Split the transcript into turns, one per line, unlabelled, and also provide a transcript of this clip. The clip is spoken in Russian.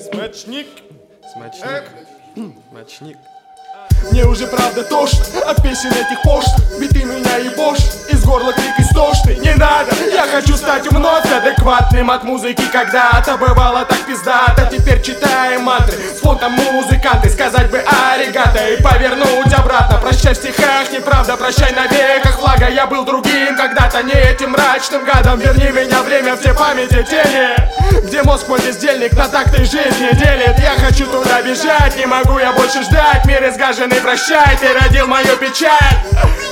Смачник.
Мне уже правда тошно от песен этих пошлых, ведь ты меня ебошь, из горла крик истошный. Не надо, я хочу стать вновь адекватным от музыки. Когда-то бывало так пиздато, теперь читаем мантры с фондом музыканты. Сказать бы аригато и повернуть обратно. Прощай в стихах, неправда, прощай на веках флага. Я был другим когда-то, не этим мрачным гадом. Верни меня время в те памяти тени, где мозг мой бездельник на такты жизни делит. Я хочу туда бежать, не могу я больше ждать. Мир изгаженный, прощай, ты родил мою печаль.